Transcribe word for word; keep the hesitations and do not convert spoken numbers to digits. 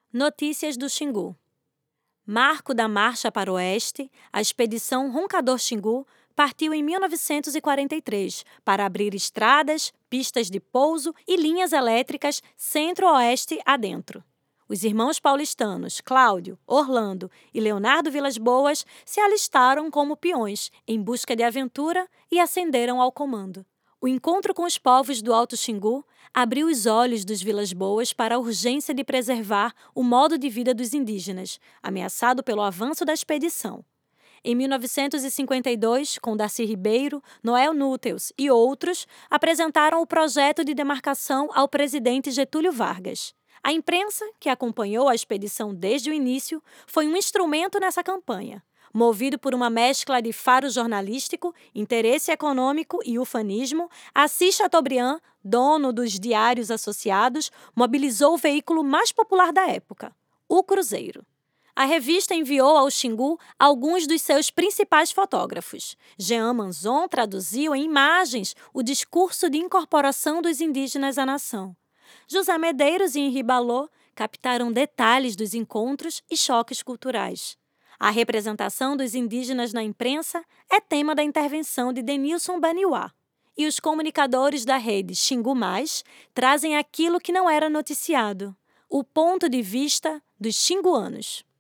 Notícias do Xingu. Marco da marcha para o oeste, a expedição Roncador-Xingu partiu em mil novecentos e quarenta e três para abrir estradas, pistas de pouso e linhas elétricas centro-oeste adentro. Os irmãos paulistanos Cláudio, Orlando e Leonardo Vilas Boas se alistaram como peões em busca de aventura e ascenderam ao comando. O encontro com os povos do Alto Xingu abriu os olhos dos Vilas Boas para a urgência de preservar o modo de vida dos indígenas, ameaçado pelo avanço da expedição. Em mil novecentos e cinquenta e dois, com Darcy Ribeiro, Noel Núteus e outros, apresentaram o projeto de demarcação ao presidente Getúlio Vargas. A imprensa, que acompanhou a expedição desde o início, foi um instrumento nessa campanha. Movido por uma mescla de faro jornalístico, interesse econômico e ufanismo, Assis Chateaubriand, dono dos Diários Associados, mobilizou o veículo mais popular da época, o Cruzeiro. A revista enviou ao Xingu alguns dos seus principais fotógrafos. Jean Manzon traduziu em imagens o discurso de incorporação dos indígenas à nação. José Medeiros e Henri Balot captaram detalhes dos encontros e choques culturais. A representação dos indígenas na imprensa é tema da intervenção de Denilson Baniuá. E os comunicadores da rede Xingu Mais trazem aquilo que não era noticiado, o ponto de vista dos xinguanos.